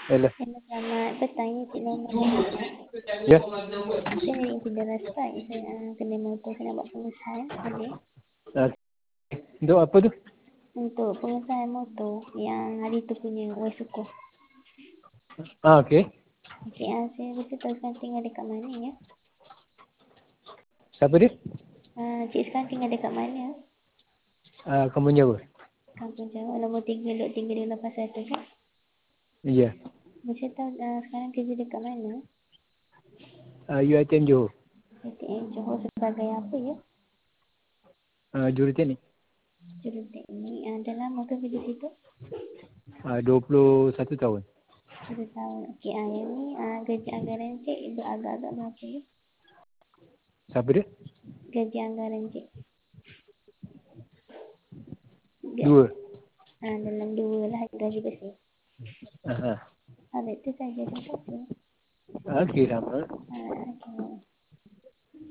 Hello. Selamat petang ya Cik Norman. Ya. Saya dari Intendera Strike. Saya kena motor saya nak buat pengesahan. Boleh? Ah, Untuk apa tu? Untuk pengesahan motor yang hari tu punya Waisuko. Okey. Okey, saya rasa tahu sekarang tinggal dekat mana ya? Siapa dia? Cik sekarang tinggal dekat mana? Kamu Jawa. Kampung Jawa. Nombor 3 Lok 3 dia lepas satu kan? Ya. Saya tahu sekarang kerja dekat mana? UiTM Johor. ATM Johor sebagai apa ya? Juruteknik. Juruteknik. Dah lama ke kerja situ? 21 tahun. 1 tahun. Okey, yang ni gaji anggaran cik beragak-agak berapa ya? Siapa dia? Gaji anggaran cik. Dua. Dalam 2 lah gaji bersih. Aha. Itu saja. Terima kasih. Okey, sama.